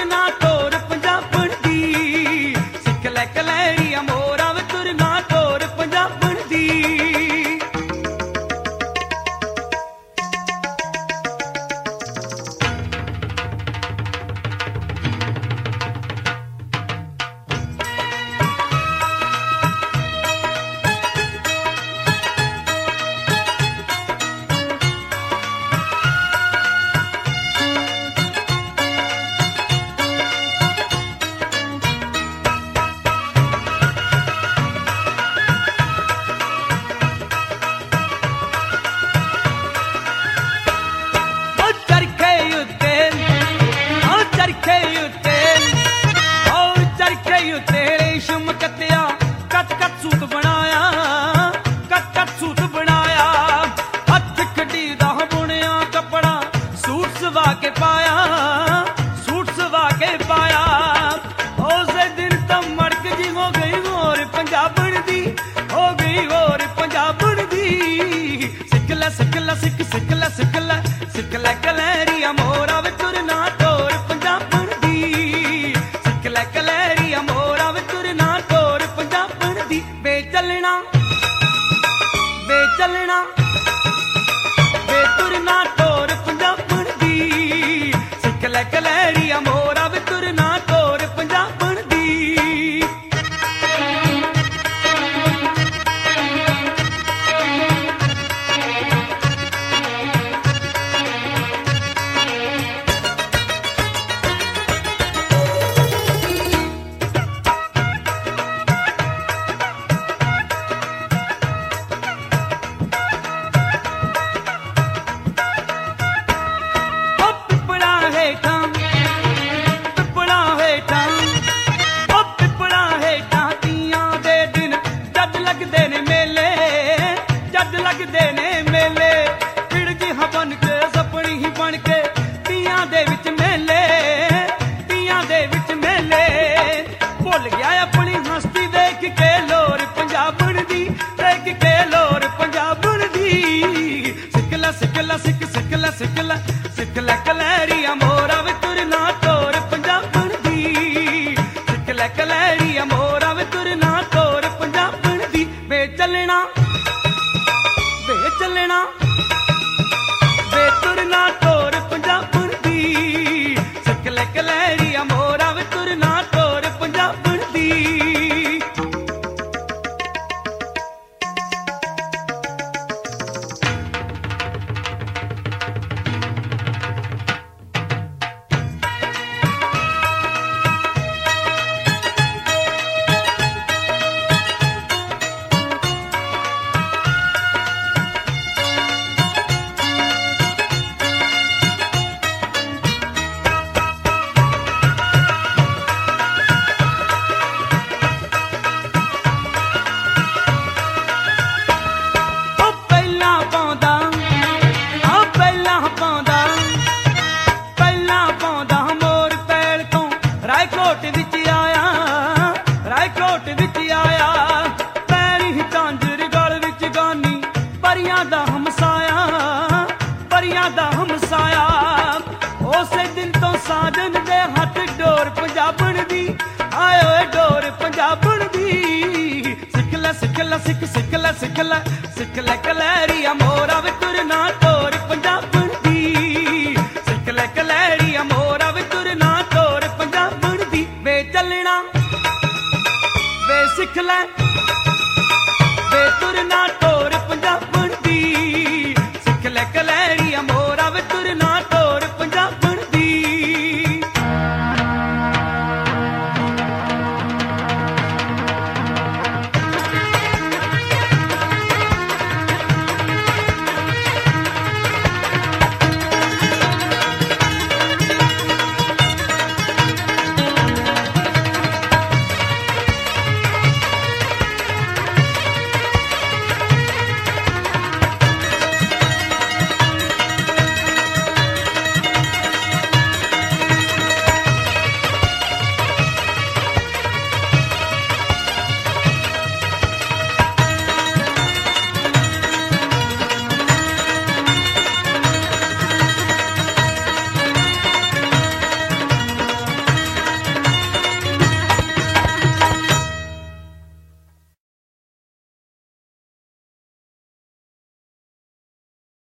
तुरना टोर पंजाबण दी। सिख लै कलैरिया मोरा वे तुरना टोर पंजाबण दी। सिख लै कलैरिया मोरा वे तुरना टोर पंजाबण दी। सिख लै कलैरिया मोरा वे तुरना टोर पंजाबण दी। वे चलना वे चलना वे तुरना टोर पंजाबण दी। सिख लै कलैरिया मोरा वे तुरना टोर पंजाबण दी। सिख लै कलैरिया मोरा वे तुरना टोर पंजाबण दी। सिख लै कलैरिया मोरा वे तुरना टोर पंजाबण दी। वे चलना वे तुरना टोर पंजाबण दी। सिख लै कलैरिया मोरा वे तुरना टोर पंजाबण दी। साजन दे हथ डोर पंजाबण दी। आयो डोर पंजाबण दी। सिख लै सिख लै सिख लै कलैरिया मोरा वे तुरना टोर पंजाबण दी। सिख लै कलैरिया मोरा वे तुरना टोर पंजाबण दी। वे चलना वे सिख लै